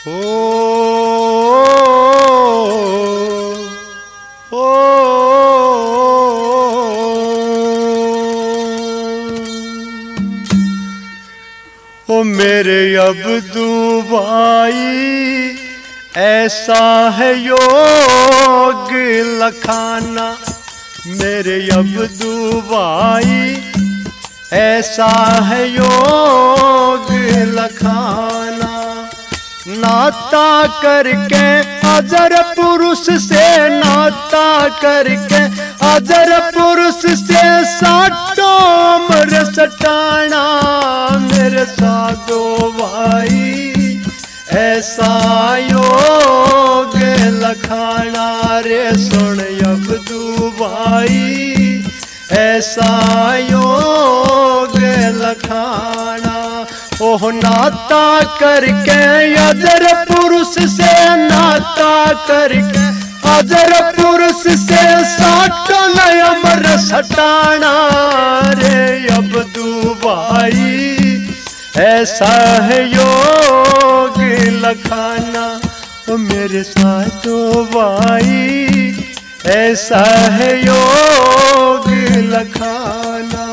ओ ओ ओ मेरे अब्दू भाई ऐसा है योग लखाना। मेरे अब्दू भाई ऐसा है योग लखाना। नाता करके अजर पुरुष से, नाता करके अजर पुरुष से साटो अमर सटाना। मेरे साधो भाई ऐसा योग लखाना। रे सुन अब्दू भाई ऐसा योग लखाना। ओह नाता करके अजर पुरुष से, नाता करके अजर पुरुष से साटो अमर सटाना। रे अब्दू भाई ऐसा है योग लखाना। ओ मेरे साथो भाई ऐसा है योग लखाना।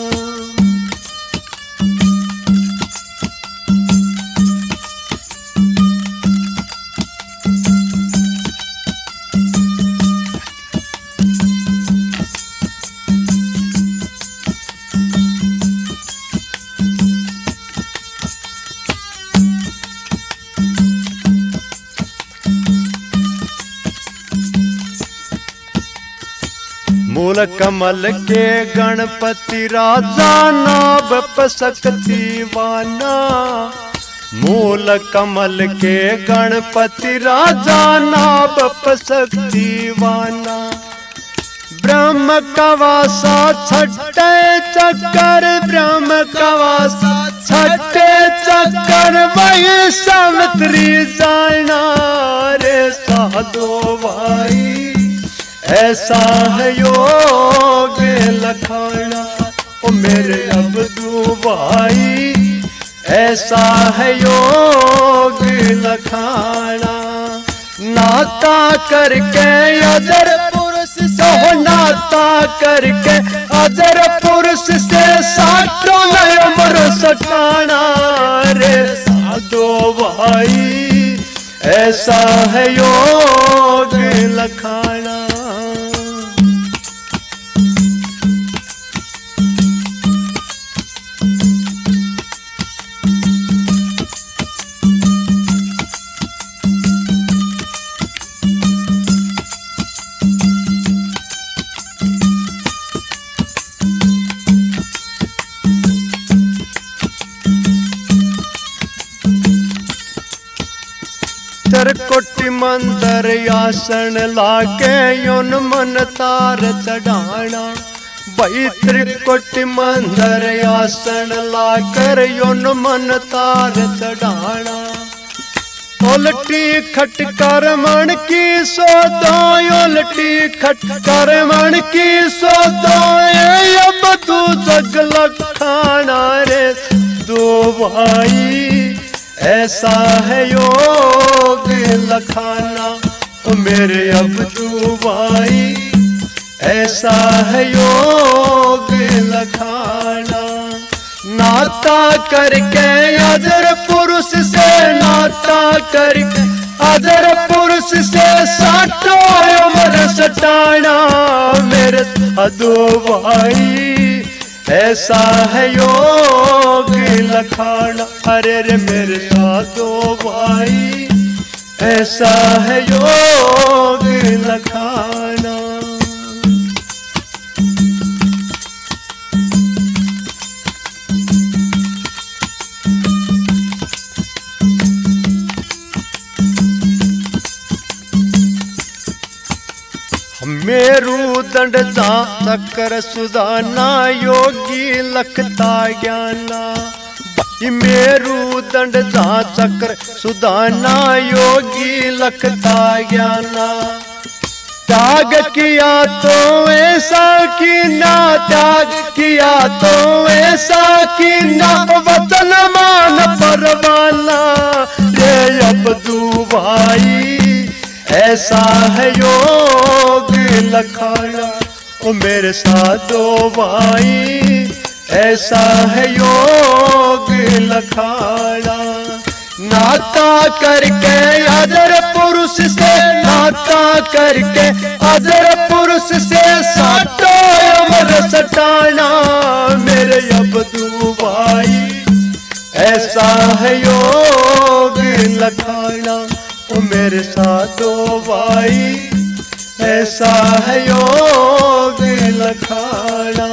मूल कमल के गणपति राजा नाभ शक्तिवाना। मूल कमल के गणपति राजा नाभ शक्तिवाना। ब्रह्म कवासा छठे चक्कर, ब्रह्म कवासा छठे चक्कर वही सावित्री जाना। रे साधो भाई ऐसा है योग लखाना। ओ मेरे अब्दू भाई ऐसा है योग लखाना। नाता करके अजर पुरुष से, नाता करके अजर पुरुष से साटो अमर सटाना। रे साधो भाई ऐसा है योग लखाना। कोटि मंदिर आसन लाके योन मन तार चढ़ाना। भाई त्रिकोटि मंदिर आसन लाकर योन मन तार चढ़ाना। उल्टी खटकर मन की सोदो, उल्टी खटकर मन की सोदो अब तू जग लखाना। रे दो भाई ऐसा है योग लखाना। ओ मेरे अब्दू भाई ऐसा है योग लखाना। नाता करके अजर पुरुष से, नाता करके अजर पुरुष से साटो अमर सटाना। मेरे साधो भाई ऐसा है योग लखाना। अरे रे मेरे साधो भाई ऐसा है योग लखाना। मेरू दंड जा चक्कर सुदाना योगी लखता ज्ञाना। भाई मेरू दंड जा चक्र सुदाना योगी लखता ज्ञाना। त्याग किया तो ऐसा कीना, त्याग किया तो ऐसा कीना। वतन मान परवाना। रे अबदू भाई ऐसा है योग लखाना। ओ मेरे साधो भाई ऐसा है योग लखाना। नाता करके अदर पुरुष से, नाता करके अदर पुरुष से साटो अमर सटाना। मेरे अबदू भाई ऐसा है योग लखाना। ओ मेरे साधो भाई ऐसा है योग लखाना।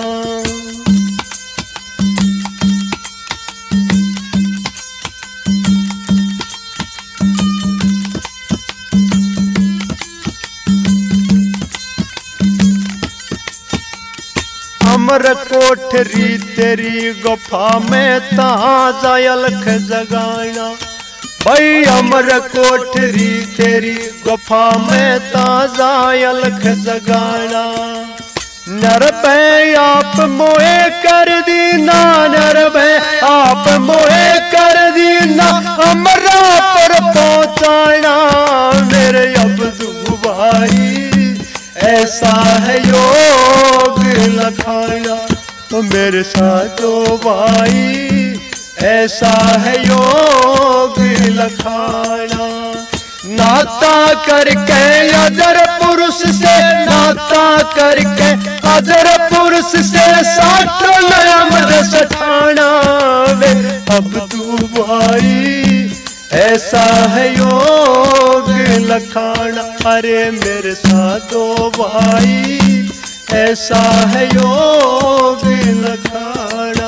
अमर कोठरी तेरी गुफा में तहाँ जायलख जगाना। भाई अमर कोठरी तेरी गुफा में तहाँ जायलख जगाना। नर भय आप मोए कर दीना, नर भय आप मोए कर दीना। अमरा पर पहुँचाना। मेरे अबदू भाई ऐसा है योग लखाना। तो मेरे साधो भाई ऐसा है योग लखाना। नाता करके अदर पुरुष से, नाता करके अदर पुरुष से साटो अमर सठाना। वे अबदू भाई ऐसा है योग लखाना। अरे मेरे साधो भाई ऐसा है योग लखाना।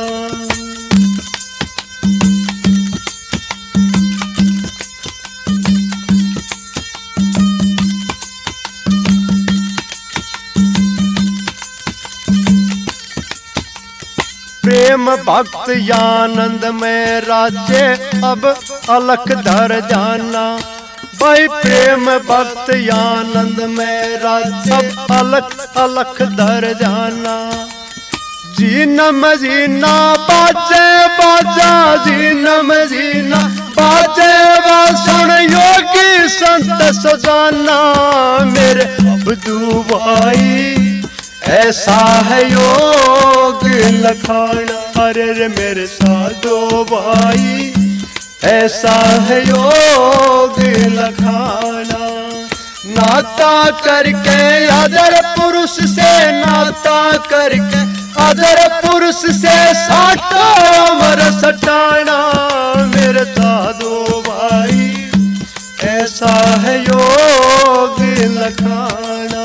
प्रेम भक्त आनंद में राज्य अब अलख धर जाना। भाई प्रेम भक्त आनंद में राज्य अब अलख अलख धर जाना। जीनम जीना बाजे बाजा, जीनम जीना बाजे सुन योगी संत सजाना। मेरे अबदू भाई ऐसा है योग लखाना। अरे रे मेरे साधो भाई ऐसा है योग लखाना। नाता करके अदर पुरुष से, नाता करके अदर पुरुष से साटो अमर सटाना। मेरे साधो भाई ऐसा है योग लखाना।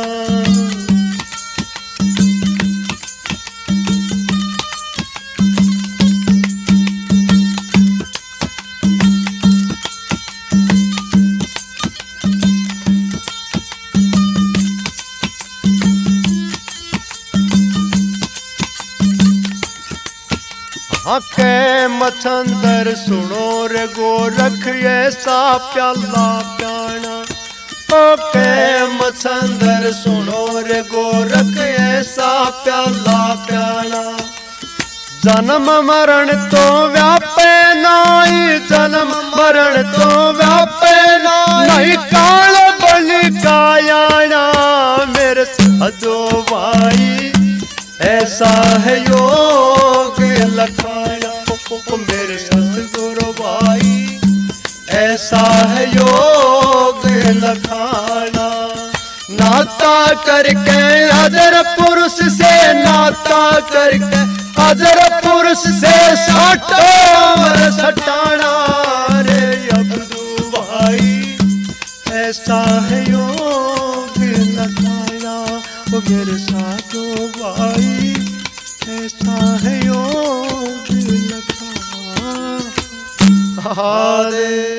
के मछंदर सुनो रे गोरख ऐसा प्याला प्याना। ओ के मछंदर सुनो रे गोरख ऐसा प्याला प्याना। जन्म मरण तो व्यापे नाई, जन्म मरण तो व्यापे नाई। काल बलि कायाना। मेरे साधो भाई ऐसा है योग लखाना। मेरे सतगुरु भाई ऐसा है योग लखाना। नाता करके अदर पुरुष से, नाता करके अदर पुरुष से साटो अमर सटाना। रे अबदू भाई ऐसा है योग लखाना। ओ मेरे साधो भाई ऐसा है योग लखाना। हरे